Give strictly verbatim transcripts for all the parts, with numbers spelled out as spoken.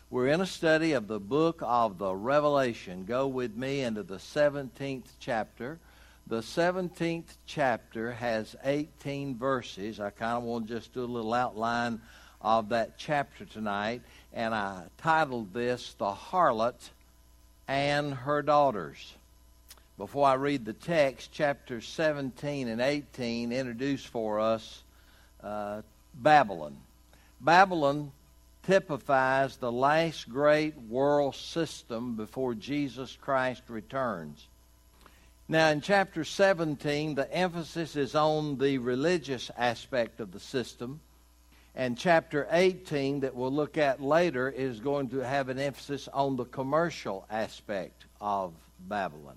We're in a study of the book of the Revelation. Go with me into the seventeenth chapter. The seventeenth chapter has eighteen verses. I kind of want to just do a little outline of that chapter tonight. And I titled this, The Harlot and Her Daughters. Before I read the text, chapters seventeen and eighteen introduce for us uh, Babylon. Babylon typifies the last great world system before Jesus Christ returns. Now, in chapter seventeen, the emphasis is on the religious aspect of the system. And chapter eighteen, that we'll look at later, is going to have an emphasis on the commercial aspect of Babylon.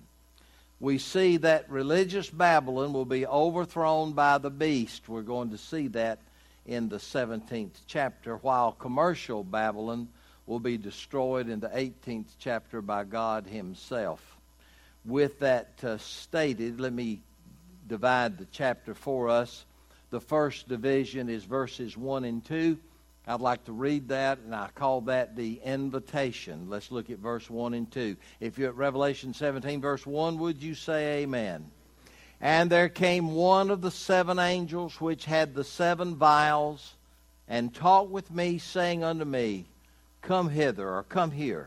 We see that religious Babylon will be overthrown by the beast. We're going to see that in the seventeenth chapter, while commercial Babylon will be destroyed in the eighteenth chapter by God himself. With that uh, stated, let me divide the chapter for us. The first division is verses one and two. I'd like to read that, and I call that the invitation. Let's look at verse one and two. If you're at Revelation seventeen, verse one, would you say amen? And there came one of the seven angels which had the seven vials, and talked with me, saying unto me, Come hither, or come here.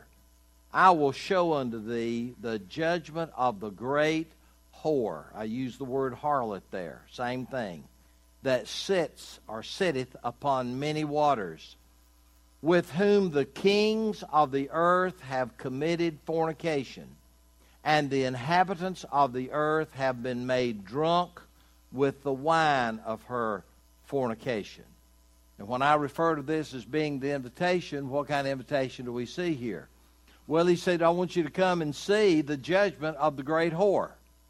I will show unto thee the judgment of the great whore. I use the word harlot there, same thing. That sits or sitteth upon many waters, with whom the kings of the earth have committed fornication, and the inhabitants of the earth have been made drunk with the wine of her fornication. And when I refer to this as being the invitation, what kind of invitation do we see here? Well, he said, I want you to come and see the judgment of the great whore.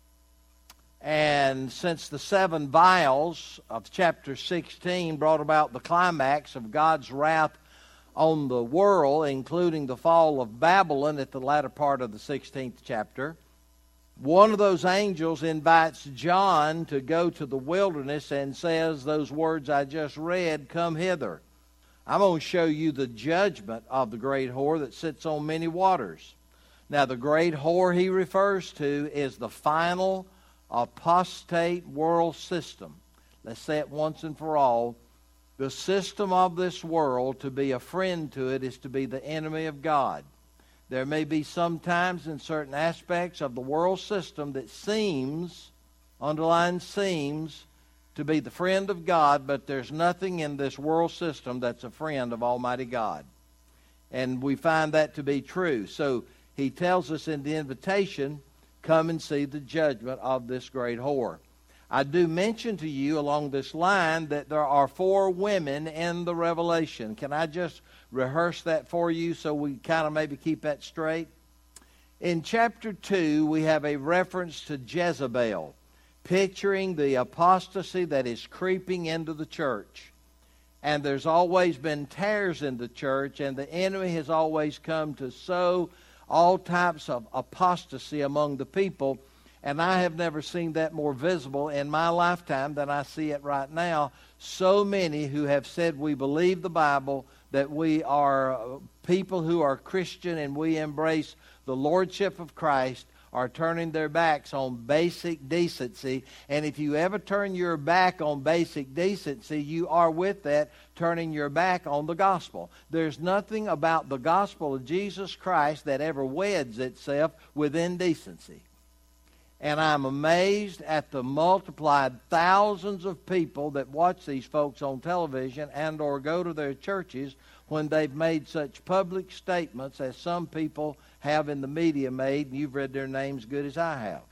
And since the seven vials of chapter sixteen brought about the climax of God's wrath on the world, including the fall of Babylon at the latter part of the sixteenth chapter, one of those angels invites John to go to the wilderness and says those words I just read, Come hither. I'm going to show you the judgment of the great whore that sits on many waters. Now, the great whore he refers to is the final apostate world system. Let's say it once and for all. The system of this world, to be a friend to it, is to be the enemy of God. There may be some times in certain aspects of the world system that seems, underline seems, to be the friend of God, but there's nothing in this world system that's a friend of Almighty God. And we find that to be true. So he tells us in the invitation, come and see the judgment of this great whore. I do mention to you along this line that there are four women in the Revelation. Can I just rehearse that for you so we kind of maybe keep that straight? In chapter two, we have a reference to Jezebel, picturing the apostasy that is creeping into the church. And there's always been tares in the church, and the enemy has always come to sow all types of apostasy among the people. And I have never seen that more visible in my lifetime than I see it right now. So many who have said we believe the Bible, that we are people who are Christian and we embrace the lordship of Christ, are turning their backs on basic decency. And if you ever turn your back on basic decency, you are with that turning your back on the gospel. There's nothing about the gospel of Jesus Christ that ever weds itself with indecency. And I'm amazed at the multiplied thousands of people that watch these folks on television and or go to their churches when they've made such public statements as some people have in the media made, and you've read their names good as I have.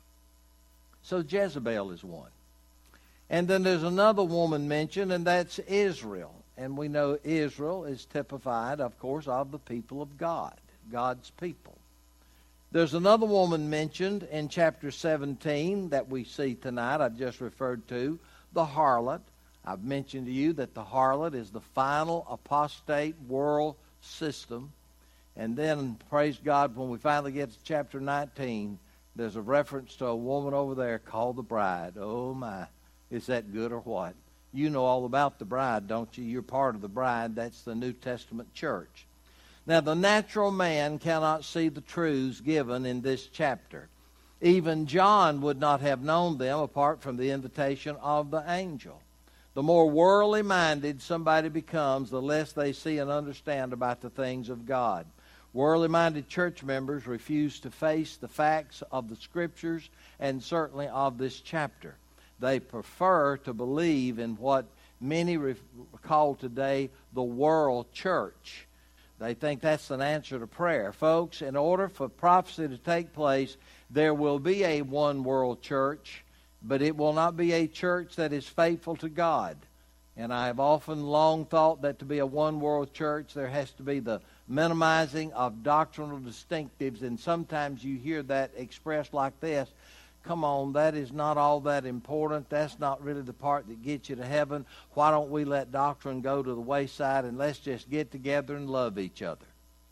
So Jezebel is one. And then there's another woman mentioned, and that's Israel. And we know Israel is typified, of course, of the people of God, God's people. There's another woman mentioned in chapter seventeen that we see tonight, I've just referred to, the harlot. I've mentioned to you that the harlot is the final apostate world system. And then, praise God, when we finally get to chapter nineteen, there's a reference to a woman over there called the bride. Oh my, is that good or what? You know all about the bride, don't you? You're part of the bride. That's the New Testament church. Now, the natural man cannot see the truths given in this chapter. Even John would not have known them apart from the invitation of the angel. The more worldly minded somebody becomes, the less they see and understand about the things of God. Worldly minded church members refuse to face the facts of the Scriptures and certainly of this chapter. They prefer to believe in what many call today the world church. They think that's an answer to prayer. Folks, in order for prophecy to take place, there will be a one world church, but it will not be a church that is faithful to God. And I have often long thought that to be a one world church, there has to be the minimizing of doctrinal distinctives, and sometimes you hear that expressed like this: come on, that is not all that important. That's not really the part that gets you to heaven. Why don't we let doctrine go to the wayside and let's just get together and love each other?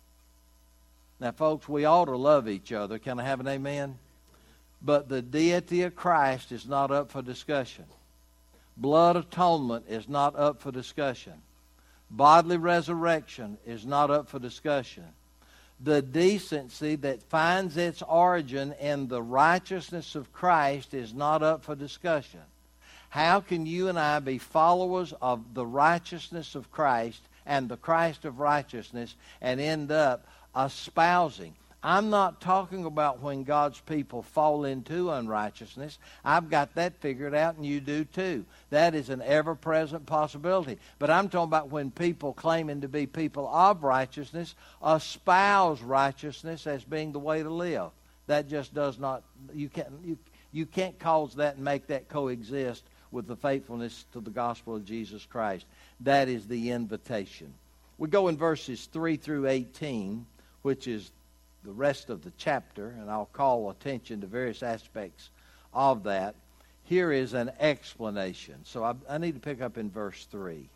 Now, folks, we ought to love each other. Can I have an amen? But the deity of Christ is not up for discussion. Blood atonement is not up for discussion. Bodily resurrection is not up for discussion. The decency that finds its origin in the righteousness of Christ is not up for discussion. How can you and I be followers of the righteousness of Christ and the Christ of righteousness and end up espousing? I'm not talking about when God's people fall into unrighteousness. I've got that figured out, and you do too. That is an ever-present possibility. But I'm talking about when people claiming to be people of righteousness espouse righteousness as being the way to live. That just does not, you can't, you, you can't cause that and make that coexist with the faithfulness to the gospel of Jesus Christ. That is the invitation. We go in verses three through eighteen, which is the rest of the chapter, and I'll call attention to various aspects of that. Here is an explanation. So I, I need to pick up in verse three.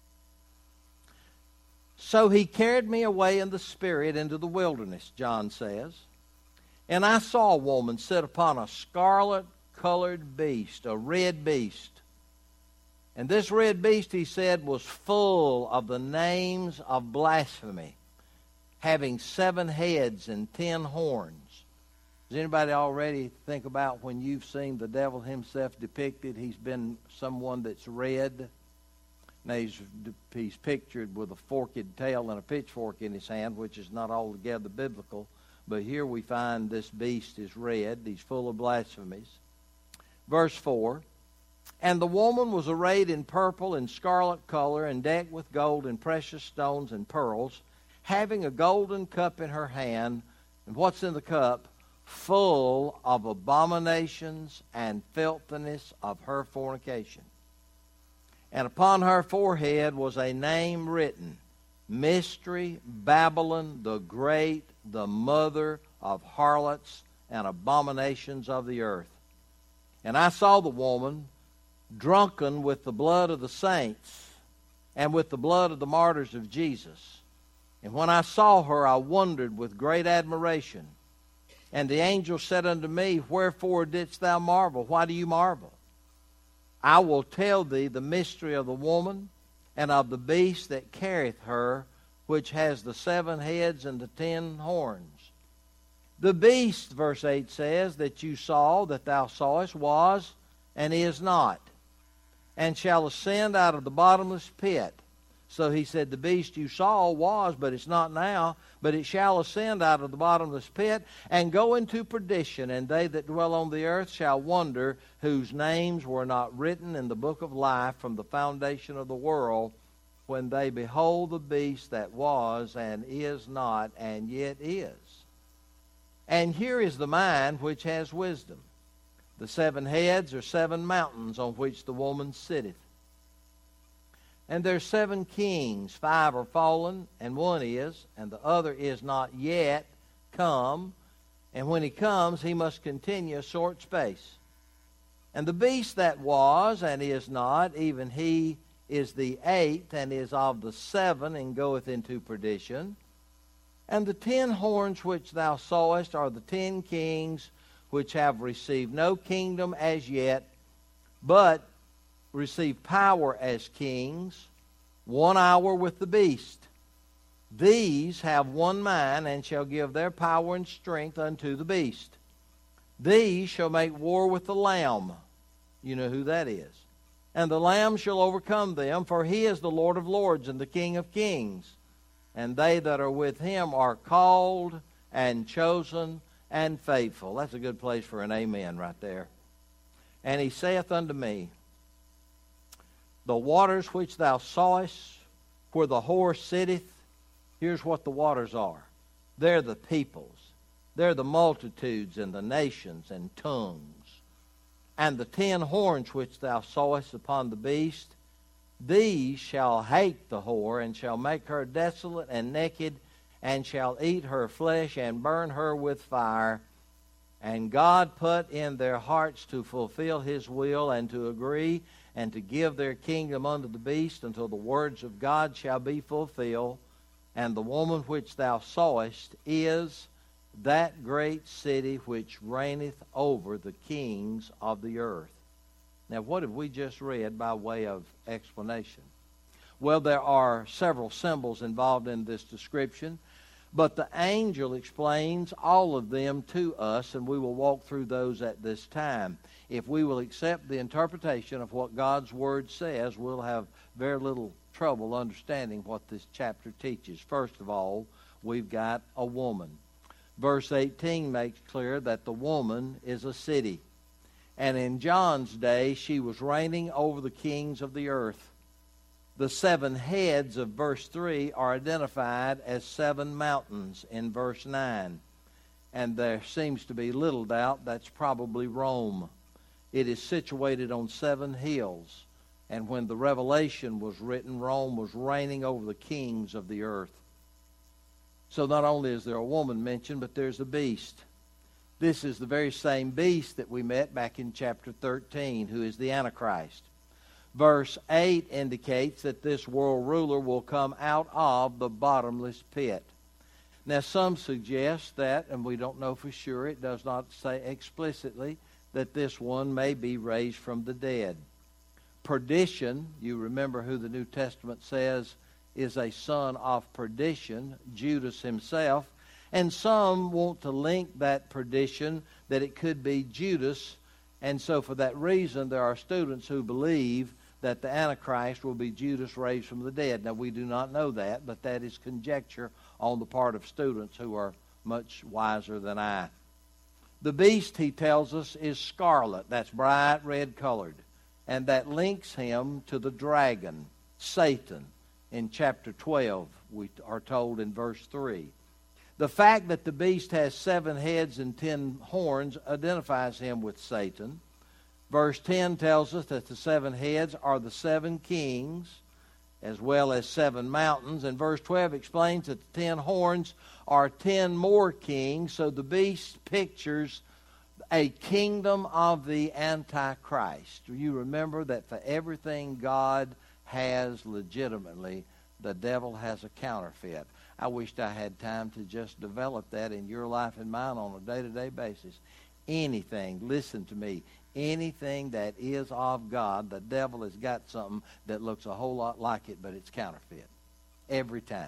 So he carried me away in the Spirit into the wilderness, John says, and I saw a woman sit upon a scarlet-colored beast, a red beast. And this red beast, he said, was full of the names of blasphemy, having seven heads and ten horns. Does anybody already think about when you've seen the devil himself depicted? He's been someone that's red. Now he's, he's pictured with a forked tail and a pitchfork in his hand, which is not altogether biblical. But here we find this beast is red. He's full of blasphemies. Verse four, and the woman was arrayed in purple and scarlet color and decked with gold and precious stones and pearls, having a golden cup in her hand. And what's in the cup? Full of abominations and filthiness of her fornication. And upon her forehead was a name written, Mystery, Babylon, the Great, the mother of harlots and abominations of the earth. And I saw the woman drunken with the blood of the saints and with the blood of the martyrs of Jesus. And when I saw her, I wondered with great admiration. And the angel said unto me, Wherefore didst thou marvel? Why do you marvel? I will tell thee the mystery of the woman and of the beast that carrieth her, which has the seven heads and the ten horns. The beast, verse eight says, that you saw, that thou sawest, was and is not, and shall ascend out of the bottomless pit. So he said, the beast you saw was, but it's not now, but it shall ascend out of the bottomless pit and go into perdition, and they that dwell on the earth shall wonder, whose names were not written in the book of life from the foundation of the world, when they behold the beast that was and is not and yet is. And here is the mind which has wisdom. The seven heads are seven mountains on which the woman sitteth. And there are seven kings, five are fallen, and one is, and the other is not yet come. And when he comes, he must continue a short space. And the beast that was and is not, even he is the eighth, and is of the seven, and goeth into perdition. And the ten horns which thou sawest are the ten kings, which have received no kingdom as yet, but receive power as kings, one hour with the beast. These have one mind, and shall give their power and strength unto the beast. These shall make war with the Lamb. You know who that is. And the Lamb shall overcome them, for he is the Lord of lords and the King of kings. And they that are with him are called and chosen and faithful. That's a good place for an amen right there. And he saith unto me, the waters which thou sawest, where the whore sitteth, here's what the waters are. They're the peoples. They're the multitudes and the nations and tongues. And the ten horns which thou sawest upon the beast, these shall hate the whore, and shall make her desolate and naked, and shall eat her flesh, and burn her with fire. And God put in their hearts to fulfill his will, and to agree, and to give their kingdom unto the beast, until the words of God shall be fulfilled. And the woman which thou sawest is that great city which reigneth over the kings of the earth. Now, what have we just read by way of explanation? Well, there are several symbols involved in this description, but the angel explains all of them to us, and we will walk through those at this time. If we will accept the interpretation of what God's Word says, we'll have very little trouble understanding what this chapter teaches. First of all, we've got a woman. Verse eighteen makes clear that the woman is a city. And in John's day, she was reigning over the kings of the earth. The seven heads of verse three are identified as seven mountains in verse nine. And there seems to be little doubt that's probably Rome. It is situated on seven hills. And when the Revelation was written, Rome was reigning over the kings of the earth. So not only is there a woman mentioned, but there's a beast. This is the very same beast that we met back in chapter thirteen, who is the Antichrist. Verse eight indicates that this world ruler will come out of the bottomless pit. Now some suggest that, and we don't know for sure, it does not say explicitly, that this one may be raised from the dead. Perdition, you remember who the New Testament says is a son of perdition, Judas himself. And some want to link that perdition, that it could be Judas. And so for that reason, there are students who believe that the Antichrist will be Judas raised from the dead. Now, we do not know that, but that is conjecture on the part of students who are much wiser than I. The beast, he tells us, is scarlet. That's bright red colored. And that links him to the dragon, Satan. In chapter twelve, we are told in verse three. The fact that the beast has seven heads and ten horns identifies him with Satan. Verse ten tells us that the seven heads are the seven kings, as well as seven mountains. And verse twelve explains that the ten horns are ten more kings. So the beast pictures a kingdom of the Antichrist. You remember that for everything God has legitimately, the devil has a counterfeit. I wished I had time to just develop that in your life and mine on a day-to-day basis. Anything, listen to me, anything that is of God, the devil has got something that looks a whole lot like it, but it's counterfeit. Every time.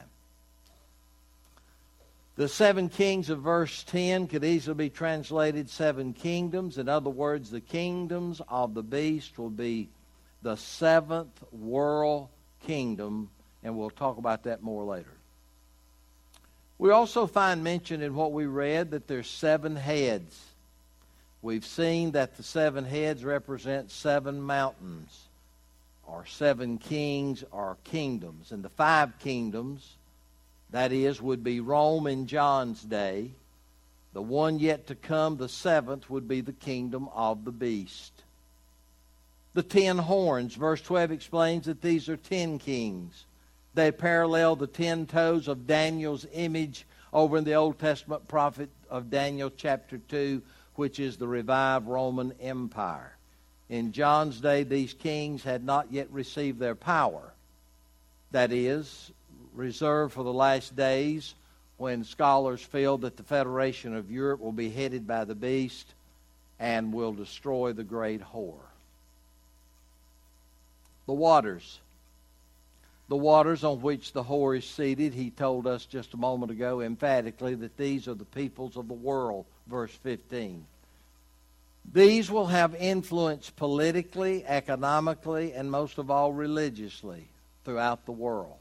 The seven kings of verse ten could easily be translated seven kingdoms. In other words, the kingdoms of the beast will be the seventh world kingdom, and we'll talk about that more later. We also find mention in what we read that there's seven heads. We've seen that the seven heads represent seven mountains, or seven kings, or kingdoms. And the five kingdoms, that is, would be Rome in John's day. The one yet to come, the seventh, would be the kingdom of the beast. The ten horns, verse twelve explains that these are ten kings. They parallel the ten toes of Daniel's image over in the Old Testament prophet of Daniel chapter two, which is the revived Roman Empire. In John's day, these kings had not yet received their power. That is, reserved for the last days, when scholars feel that the Federation of Europe will be headed by the beast and will destroy the great whore. The waters. The waters on which the whore is seated, he told us just a moment ago emphatically that these are the peoples of the world, verse fifteen. These will have influence politically, economically, and most of all religiously throughout the world.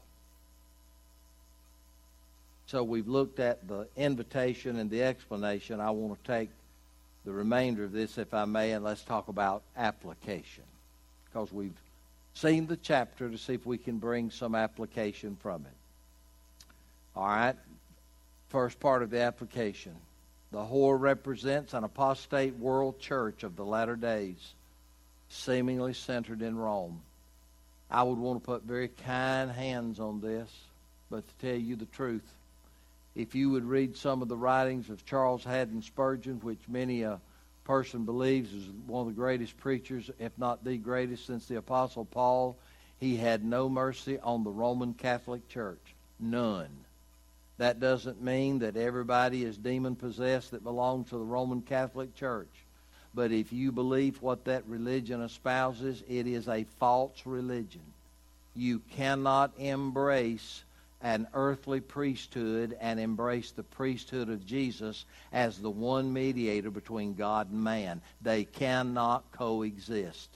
So we've looked at the invitation and the explanation. I want to take the remainder of this, if I may, and let's talk about application. Because we've seen the chapter to see if we can bring some application from it. All right. First part of the application. The whore represents an apostate world church of the latter days, seemingly centered in Rome. I would want to put very kind hands on this, but to tell you the truth, if you would read some of the writings of Charles Haddon Spurgeon, which many a person believes is one of the greatest preachers, if not the greatest, since the Apostle Paul, he had no mercy on the Roman Catholic Church. None. That doesn't mean that everybody is demon-possessed that belongs to the Roman Catholic Church. But if you believe what that religion espouses, it is a false religion. You cannot embrace an earthly priesthood and embrace the priesthood of Jesus as the one mediator between God and man. They cannot coexist.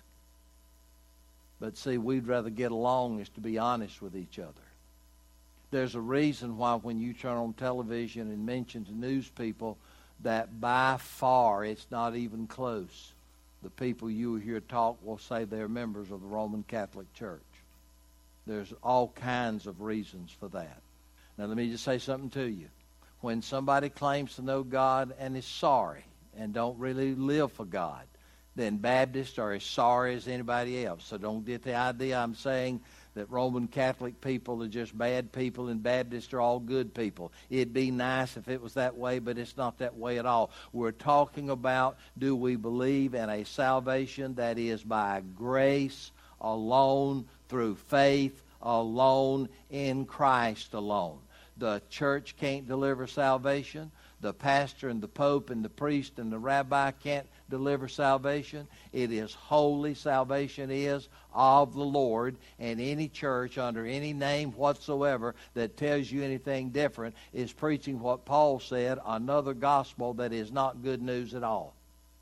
But see, we'd rather get along as to be honest with each other. There's a reason why when you turn on television and mention to news people that by far it's not even close, the people you hear talk will say they're members of the Roman Catholic Church. There's all kinds of reasons for that. Now let me just say something to you. When somebody claims to know God and is sorry and don't really live for God, then Baptists are as sorry as anybody else. So don't get the idea I'm saying that Roman Catholic people are just bad people and Baptists are all good people. It'd be nice if it was that way, but it's not that way at all. We're talking about, do we believe in a salvation that is by grace alone, through faith alone, in Christ alone? The church can't deliver salvation. The pastor and the pope and the priest and the rabbi can't deliver salvation. It is holy. Salvation is of the Lord, and any church under any name whatsoever that tells you anything different is preaching what Paul said, another gospel that is not good news at all.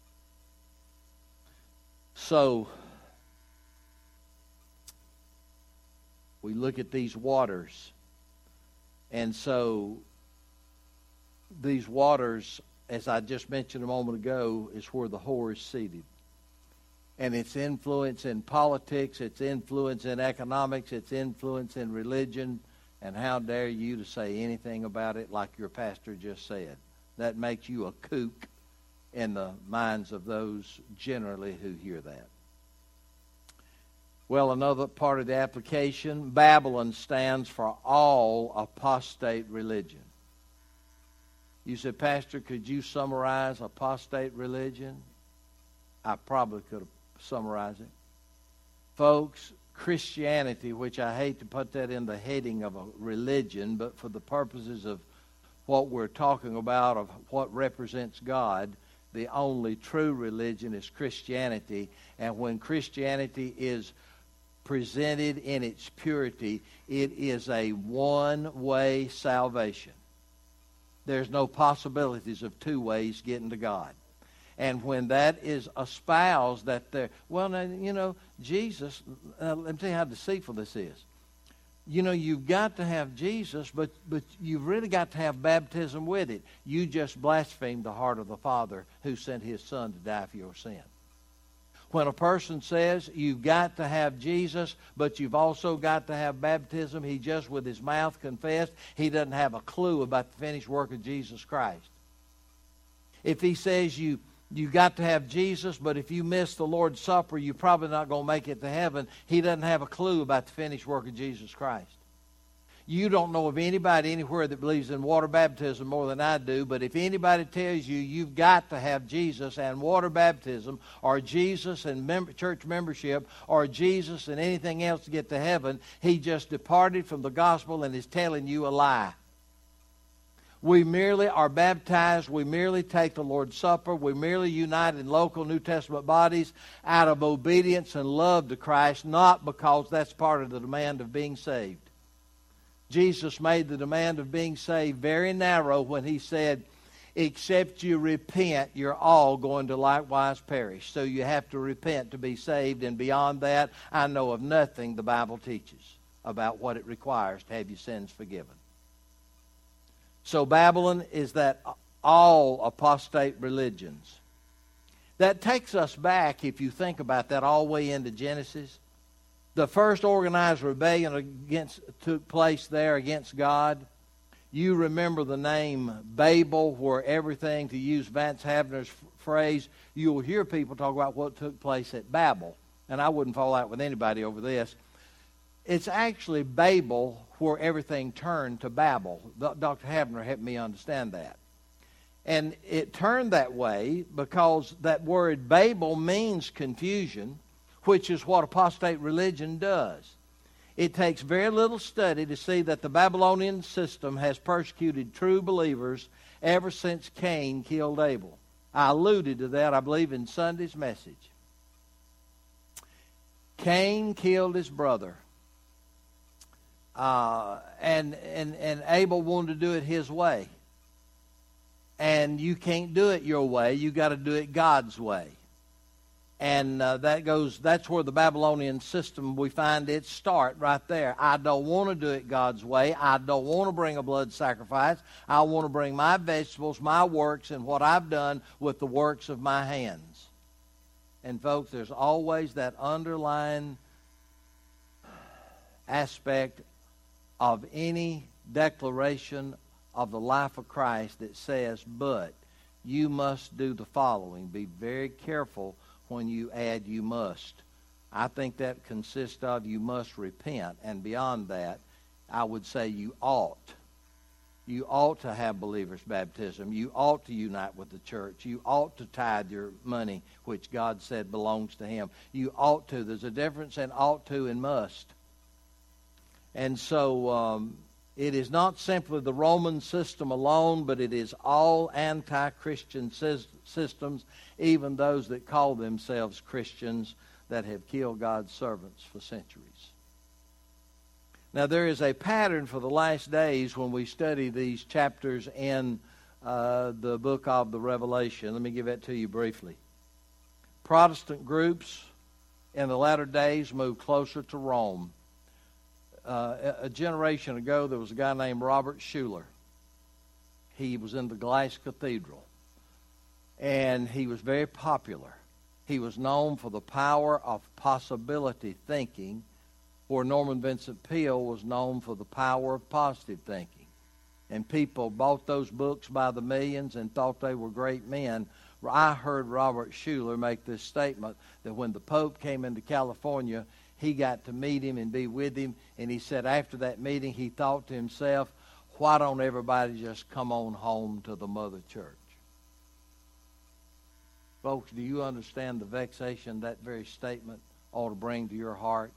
So we look at these waters, and so these waters, as I just mentioned a moment ago, is where the whore is seated. And its influence in politics, its influence in economics, its influence in religion, and how dare you to say anything about it like your pastor just said. That makes you a kook in the minds of those generally who hear that. Well, another part of the application, Babylon stands for all apostate religion. You said, Pastor, could you summarize apostate religion? I probably could have summarized it. Folks, Christianity, which I hate to put that in the heading of a religion, but for the purposes of what we're talking about, of what represents God, the only true religion is Christianity. And when Christianity is presented in its purity, it is a one-way salvation. There's no possibilities of two ways getting to God. And when that is espoused, that there, well, now, you know, Jesus, uh, let me tell you how deceitful this is. You know, you've got to have Jesus, but, but you've really got to have baptism with it. You just blasphemed the heart of the Father who sent his Son to die for your sin. When a person says you've got to have Jesus, but you've also got to have baptism, he just with his mouth confessed, he doesn't have a clue about the finished work of Jesus Christ. If he says you you got to have Jesus, but if you miss the Lord's Supper, you're probably not going to make it to heaven, he doesn't have a clue about the finished work of Jesus Christ. You don't know of anybody anywhere that believes in water baptism more than I do, but if anybody tells you you've got to have Jesus and water baptism, or Jesus and mem- church membership, or Jesus and anything else to get to heaven, he just departed from the gospel and is telling you a lie. We merely are baptized. We merely take the Lord's Supper. We merely unite in local New Testament bodies out of obedience and love to Christ, not because that's part of the demand of being saved. Jesus made the demand of being saved very narrow when he said, except you repent, you're all going to likewise perish. So you have to repent to be saved, and beyond that, I know of nothing the Bible teaches about what it requires to have your sins forgiven. So Babylon is that all apostate religions. That takes us back, if you think about that, all the way into Genesis. The first organized rebellion against took place there against God. You remember the name Babel, where everything, to use Vance Havner's phrase, you'll hear people talk about what took place at Babel. And I wouldn't fall out with anybody over this. It's actually Babel where everything turned to Babel. Doctor Havner helped me understand that. And it turned that way because that word Babel means confusion, which is what apostate religion does. It takes very little study to see that the Babylonian system has persecuted true believers ever since Cain killed Abel. I alluded to that, I believe, in Sunday's message. Cain killed his brother. Uh, and, and, and Abel wanted to do it his way. And you can't do it your way. You got to do it God's way. And uh, that goes, that's where the Babylonian system, we find its start right there. I don't want to do it God's way. I don't want to bring a blood sacrifice. I want to bring my vegetables, my works, and what I've done with the works of my hands. And folks, there's always that underlying aspect of any declaration of the life of Christ that says, but you must do the following. Be very careful when you add you must. I think that consists of you must repent, and beyond that, I would say you ought. You ought to have believers' baptism. You ought to unite with the church. You ought to tithe your money, which God said belongs to Him. You ought to. There's a difference in ought to and must. And so um, it is not simply the Roman system alone, but it is all anti-Christian systems, even those that call themselves Christians, that have killed God's servants for centuries. Now, there is a pattern for the last days when we study these chapters in uh, the book of the Revelation. Let me give that to you briefly. Protestant groups in the latter days moved closer to Rome. Uh, a generation ago, there was a guy named Robert Schuller. He was in the Glass Cathedral, and he was very popular. He was known for the power of possibility thinking, where Norman Vincent Peale was known for the power of positive thinking. And people bought those books by the millions and thought they were great men. I heard Robert Schuller make this statement that when the Pope came into California, he got to meet him and be with him, and he said after that meeting he thought to himself, why don't everybody just come on home to the Mother Church? Folks, do you understand the vexation that very statement ought to bring to your heart?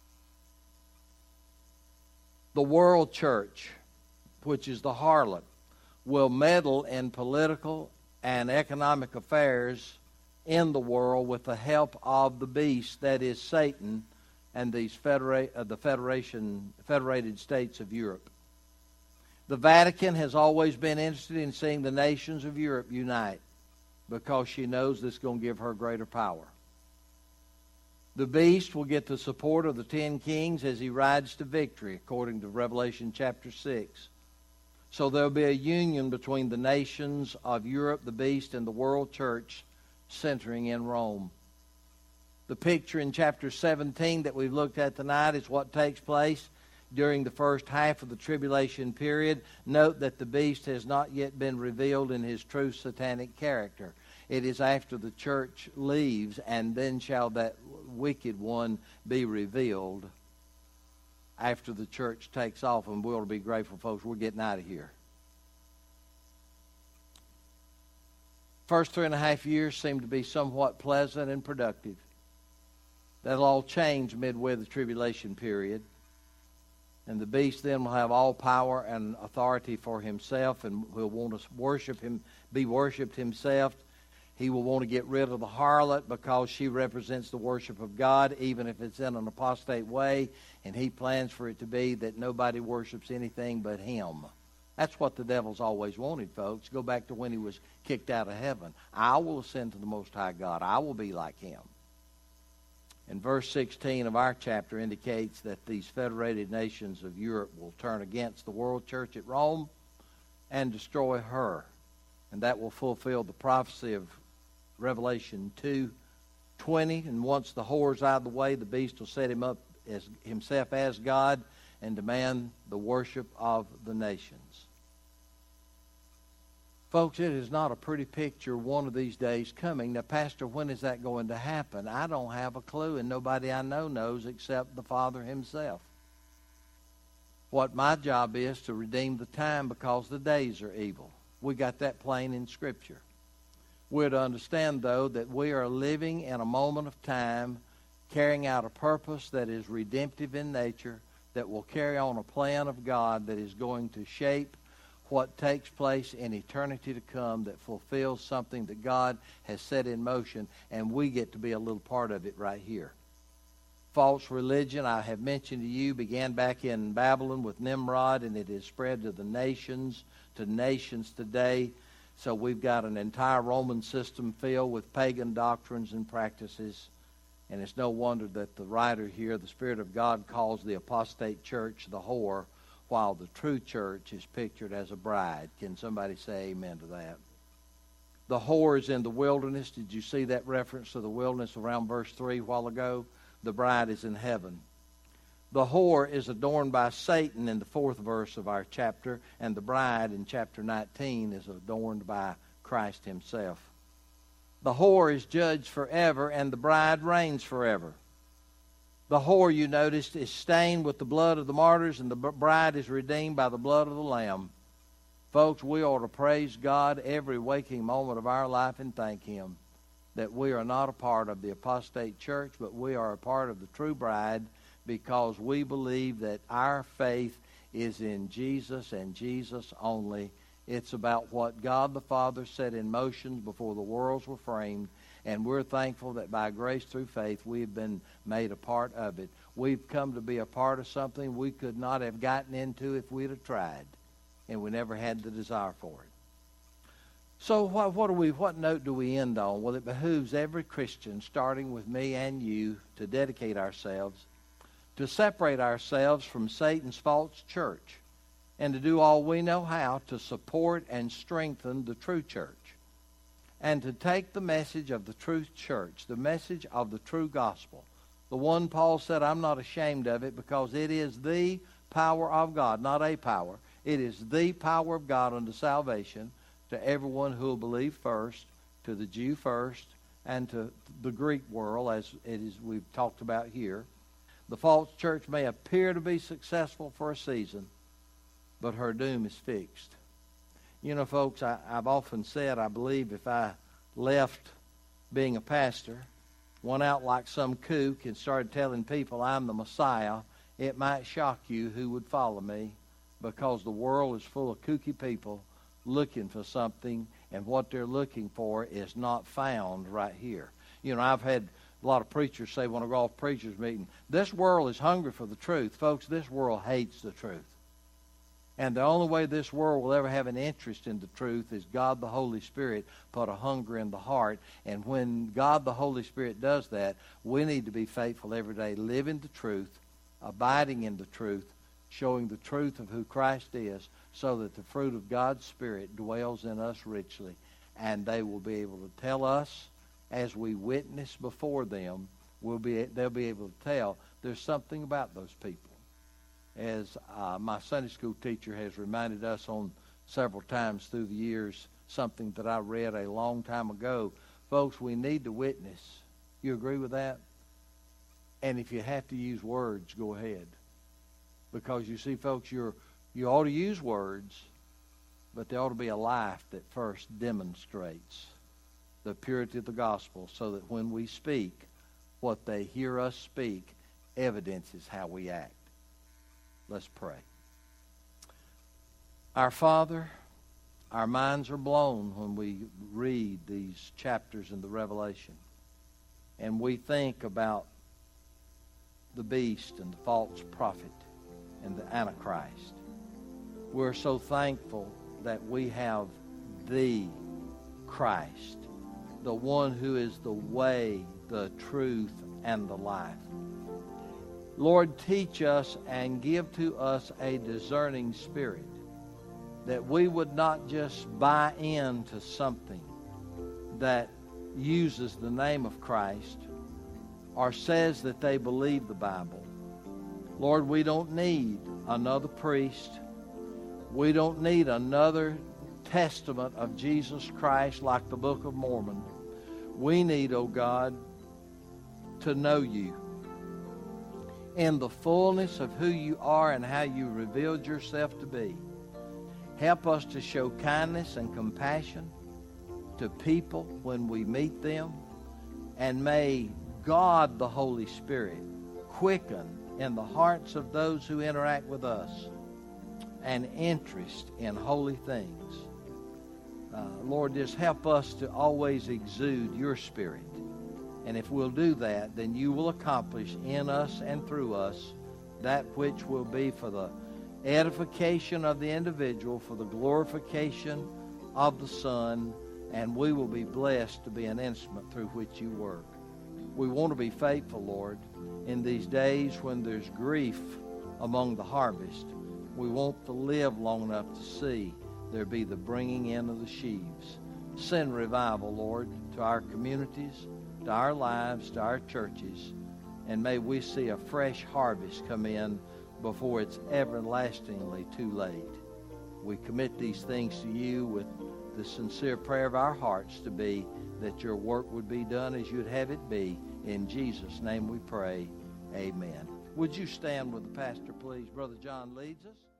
The world church, which is the harlot, will meddle in political and economic affairs in the world with the help of the beast, that is Satan, and these federa- uh, the Federation, Federated States of Europe. The Vatican has always been interested in seeing the nations of Europe unite because she knows this is going to give her greater power. The beast will get the support of the ten kings as he rides to victory, according to Revelation chapter six. So there will be a union between the nations of Europe, the beast, and the world church centering in Rome. The picture in chapter seventeen that we've looked at tonight is what takes place during the first half of the tribulation period. Note that the beast has not yet been revealed in his true satanic character. It is after the church leaves, and then shall that wicked one be revealed after the church takes off. And we'll be grateful, folks. We're getting out of here. First three and a half years seem to be somewhat pleasant and productive. That'll all change midway the tribulation period. And the beast then will have all power and authority for himself, and will want to worship him, be worshipped himself. He will want to get rid of the harlot because she represents the worship of God, even if it's in an apostate way. And he plans for it to be that nobody worships anything but him. That's what the devil's always wanted, folks. Go back to when he was kicked out of heaven. I will ascend to the Most High God. I will be like him. And verse sixteen of our chapter indicates that these federated nations of Europe will turn against the world church at Rome and destroy her. And that will fulfill the prophecy of Revelation two twenty. And once the whore's out of the way, the beast will set him up as himself as God and demand the worship of the nations. Folks, it is not a pretty picture one of these days coming. Now, Pastor, when is that going to happen? I don't have a clue, and nobody I know knows except the Father himself. What my job is to redeem the time because the days are evil. We got that plain in Scripture. We're to understand, though, that we are living in a moment of time carrying out a purpose that is redemptive in nature, that will carry on a plan of God that is going to shape what takes place in eternity to come, that fulfills something that God has set in motion, and we get to be a little part of it right here. False religion, I have mentioned to you, began back in Babylon with Nimrod, and it has spread to the nations, to nations today. So we've got an entire Roman system filled with pagan doctrines and practices. And it's no wonder that the writer here, the Spirit of God, calls the apostate church the whore, while the true church is pictured as a bride. Can somebody say amen to that? The whore is in the wilderness. Did you see that reference to the wilderness around verse three a while ago? The bride is in heaven. The whore is adorned by Satan in the fourth verse of our chapter, and the bride in chapter nineteen is adorned by Christ himself. The whore is judged forever, and the bride reigns forever. The whore, you noticed, is stained with the blood of the martyrs, and the bride is redeemed by the blood of the Lamb. Folks, we ought to praise God every waking moment of our life and thank him that we are not a part of the apostate church, but we are a part of the true bride, because we believe that our faith is in Jesus and Jesus only. It's about what God the Father set in motion before the worlds were framed, and we're thankful that by grace through faith we've been made a part of it. We've come to be a part of something we could not have gotten into if we'd have tried, and we never had the desire for it. So what, what, do we, what note do we end on? Well, it behooves every Christian, starting with me and you, to dedicate ourselves, to separate ourselves from Satan's false church, and to do all we know how to support and strengthen the true church, and to take the message of the true church, the message of the true gospel, the one Paul said, I'm not ashamed of it, because it is the power of God, not a power. It is the power of God unto salvation to everyone who will believe first, to the Jew first, and to the Greek world, as it is we've talked about here. The false church may appear to be successful for a season, but her doom is fixed. You know, folks, I, I've often said, I believe if I left being a pastor, went out like some kook and started telling people I'm the Messiah, it might shock you who would follow me, because the world is full of kooky people looking for something, and what they're looking for is not found right here. You know, I've had a lot of preachers say when I go off preachers' meeting, this world is hungry for the truth. Folks, this world hates the truth. And the only way this world will ever have an interest in the truth is God the Holy Spirit put a hunger in the heart. And when God the Holy Spirit does that, we need to be faithful every day, living the truth, abiding in the truth, showing the truth of who Christ is, so that the fruit of God's Spirit dwells in us richly. And they will be able to tell us, as we witness before them, we'll be, they'll be able to tell there's something about those people. As uh, my Sunday school teacher has reminded us on several times through the years, something that I read a long time ago. Folks, we need to witness. You agree with that? And if you have to use words, go ahead. Because you see, folks, you're, you ought to use words, but there ought to be a life that first demonstrates the purity of the gospel, so that when we speak, what they hear us speak evidences how we act. Let's pray. Our Father, our minds are blown when we read these chapters in the Revelation, and we think about the beast and the false prophet and the Antichrist. We're so thankful that we have the Christ, the one who is the way, the truth, and the life. Lord, teach us and give to us a discerning spirit, that we would not just buy into something that uses the name of Christ or says that they believe the Bible. Lord, we don't need another priest. We don't need another testament of Jesus Christ like the Book of Mormon. We need, oh God, to know you in the fullness of who you are and how you revealed yourself to be. Help us to show kindness and compassion to people when we meet them. And may God, the Holy Spirit, quicken in the hearts of those who interact with us an interest in holy things. Uh, Lord, just help us to always exude your Spirit. And if we'll do that, then you will accomplish in us and through us that which will be for the edification of the individual, for the glorification of the Son, and we will be blessed to be an instrument through which you work. We want to be faithful, Lord, in these days when there's grief among the harvest. We want to live long enough to see there be the bringing in of the sheaves. Send revival, Lord, to our communities, to our lives, to our churches, and may we see a fresh harvest come in before it's everlastingly too late. We commit these things to you with the sincere prayer of our hearts to be that your work would be done as you'd have it be. In Jesus' name we pray. Amen. Would you stand with the pastor, please? Brother John leads us.